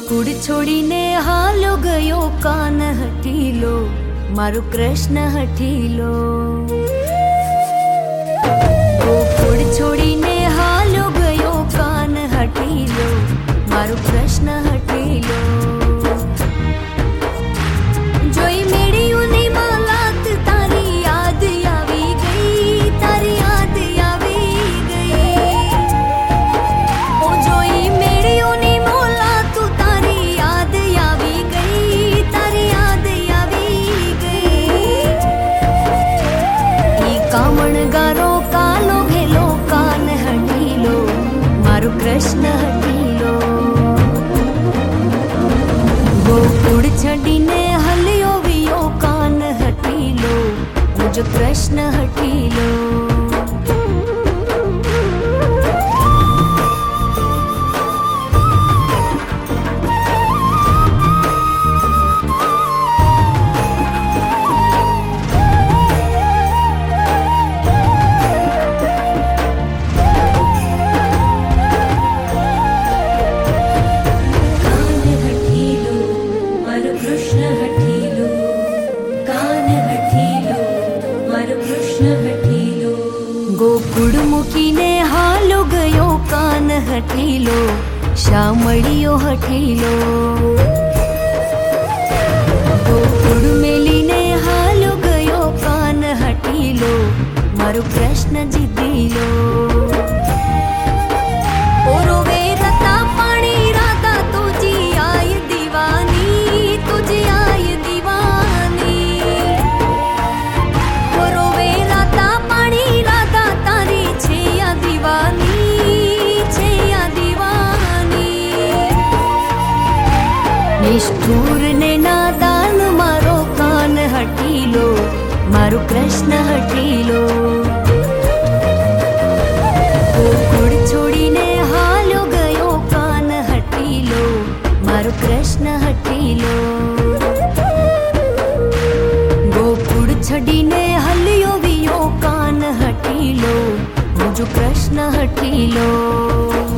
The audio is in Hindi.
गोकुळ छोड़ीने हालो गयो कान हठीलो, मारो कृष्ण हठीलो। गोकुळ छोड़ीने हालो गयो कान हठीलो, मारो कृष्ण हठीलो। जोई मेड़ियोनी मालात तारी याद आवी गई, तारी याद आवी गई। ओ जोई मेड़ियोनी मालात तारी याद आवी गई, तारी याद आवी गई। ई कामण गारो कालो भेलो कान हठीलो, मारो कृष्ण हठीलो। गोकुळ छड़ीने हलियो वियो कान हठीलो, मुझो कृष्ण हठीलो। गोकुळ मुकीने हालो गयो कान हठीलो, शामळियो हठीलो। गोकुळ मेलीने हालो गयो कान हठीलो, मारो कृष्ण जिद्दीलो। ओ रोवे रता पाणी राधा तुझी आय दीवानी, तुझी आय दीवानी। ओ रोवे रता पाणी राधा तारी छैया दीवानी, छैया दीवानी। निष्ठुर ने नादान मारो कान हठीलो, मारो कृष्ण हठीलो। गोकुळ छोड़ीने हालो गयो कान हठीलो, मारो कृष्ण हठीलो। गोकुळ छड़ीने हलियो वियो कान हठीलो, मुझो कृष्ण हठीलो।